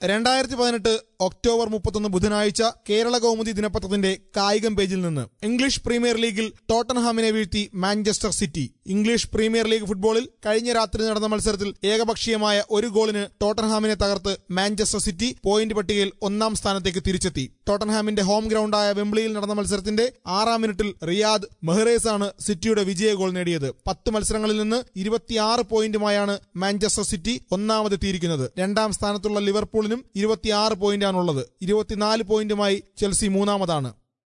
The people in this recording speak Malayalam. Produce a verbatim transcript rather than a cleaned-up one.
രണ്ടായിരത്തി പതിനെട്ട് ഒക്ടോബർ മുപ്പത്തൊന്ന് ബുധനാഴ്ച കേരള കൗമുദി ദിനപത്രത്തിന്റെ കായികം പേജിൽ നിന്ന്. ഇംഗ്ലീഷ് പ്രീമിയർ ലീഗിൽ ടോട്ടൻഹാമിനെ വീഴ്ത്തി Manchester City. English premier league ഫുട്ബോളിൽ കഴിഞ്ഞ രാത്രി നടന്ന മത്സരത്തിൽ ഏകപക്ഷീയമായ ഒരു ഗോളിന് ടോട്ടൻഹാമിനെ തകർത്ത് മാഞ്ചസ്റ്റർ സിറ്റി പോയിന്റ് പട്ടികയിൽ ഒന്നാം സ്ഥാനത്തേക്ക് തിരിച്ചെത്തി. ടോട്ടൻഹാമിന്റെ ഹോം ഗ്രൗണ്ടായ വെംബ്ലിയിൽ നടന്ന മത്സരത്തിന്റെ ആറാം മിനിറ്റിൽ റിയാദ് മെഹ്റേസ് ആണ് സിറ്റിയുടെ വിജയ ഗോൾ നേടിയത്. പത്ത് മത്സരങ്ങളിൽ നിന്ന് ഇരുപത്തിയാറ് പോയിന്റുമായാണ് മാഞ്ചസ്റ്റർ സിറ്റി ഒന്നാമതെത്തിയിരിക്കുന്നത്. രണ്ടാം സ്ഥാനത്തുള്ള ലിവർപൂളിനും ഇരുപത്തിയാറ് പോയിന്റാണുള്ളത്. ഇരുപത്തിനാല് പോയിന്റുമായി ചെൽസി മൂന്നാമതാണ്.